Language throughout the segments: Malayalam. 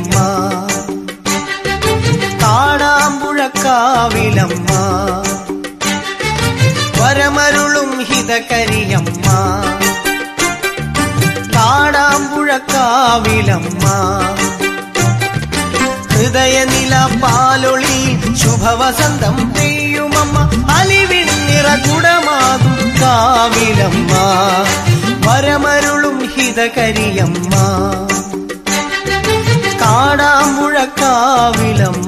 ഹിതകരിയമ്മ, കാടാമ്പുഴക്കാവിലമ്മ, വരമരുളും ഹിതകരിയമ്മ, കാടാമ്പുഴക്കാവിലമ്മ, ഹൃദയനില പാലൊളി ശുഭവസന്തം പെയ്യുമമ്മ, അലിവിൻ നിറകുടമാകും കാവിലമ്മ, വരമരുളും ഹിതകരിയമ്മ, കാടാമ്പുഴക്കാവിലമ്മ.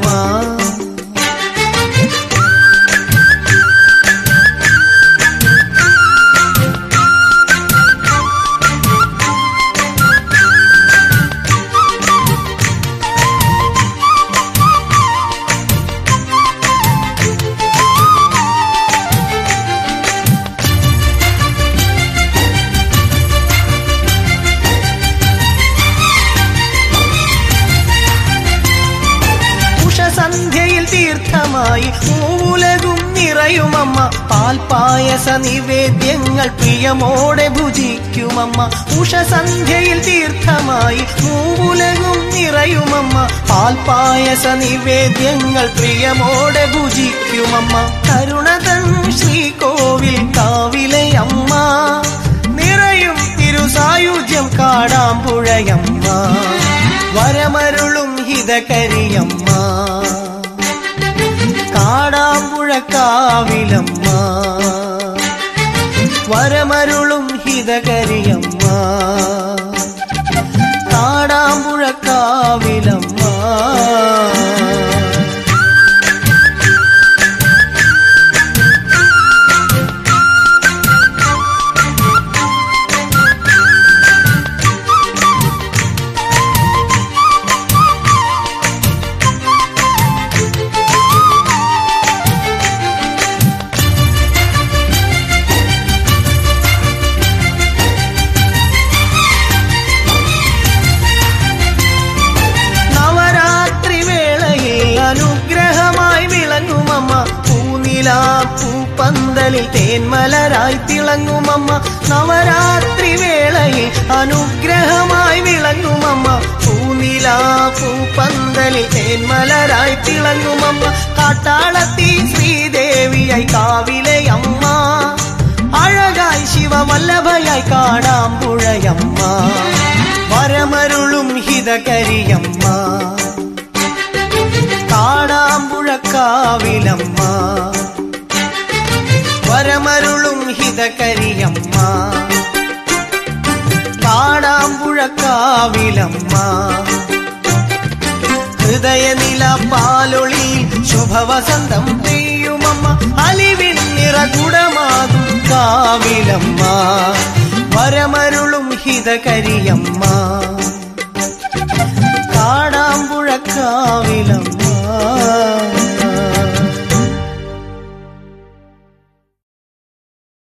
സന്ധ്യയിൽ തീർത്ഥമായി മൂലകും നിറയുമമ്മ, പാൽപായസ നിവേദ്യങ്ങൾ പ്രിയമോടെ ഭുജിക്കുമമ്മ. ഉഷസന്ധ്യയിൽ തീർത്ഥമായി മൂലകും നിറയുമമ്മ, പാൽപായസ നിവേദ്യങ്ങൾ പ്രിയമോടെ ഭുജിക്കുമമ്മ. കരുണതൻ ശ്രീകോവിൽ കാവിലയമ്മ, നിറയും തിരുസായുജ്യം കാടാമ്പുഴയമ്മ, വരമരുളും ഹിതകരിയമ്മ, കാടാമ്പുഴക്കാവിലമ്മ, വരമരുളും ഹിതകരിയമ്മ, കാടാമ്പുഴക്കാവിലമ്മ. പൂപ്പന്തലിൽ തേന്മലരായി തിളങ്ങുമമ്മ, നവരാത്രി വേളയിൽ അനുഗ്രഹമായി വിളങ്ങുമമ്മ, പൂനിലാ പൂപ്പന്തലിൽ തേന്മലരായി തിളങ്ങുമമ്മ. കാട്ടാളത്തി ശ്രീദേവിയായി കാവിലയമ്മ, അഴകായി ശിവവല്ലഭയായി കാടാമ്പുഴയമ്മ, വരമരുളും ഹിതകരിയമ്മ, കാടാമ്പുഴക്കാവിലമ്മ, വരമരുളും ഹിതകരിയമ്മ, കാടാമ്പുഴക്കാവിലമ്മ, ഹൃദയനില പാലൊളി ശുഭവസന്തം പെയ്യുമമ്മ, അലിവിൻ നിറകുടമാകും കാവിലമ്മ, വരമരുളും ഹിതകരിയമ്മ, കാടാമ്പുഴക്കാവിലമ്മ.